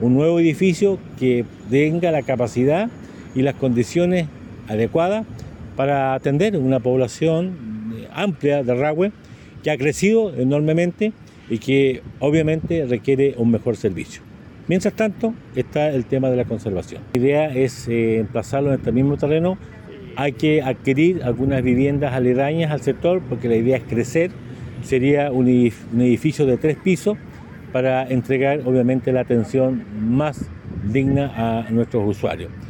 un nuevo edificio que tenga la capacidad y las condiciones adecuadas para atender una población amplia de Rahue que ha crecido enormemente y que obviamente requiere un mejor servicio. Mientras tanto, está el tema de la conservación. La idea es emplazarlo en este mismo terreno. Hay que adquirir algunas viviendas aledañas al sector porque la idea es crecer. Sería un edificio de 3 pisos para entregar obviamente la atención más digna a nuestros usuarios.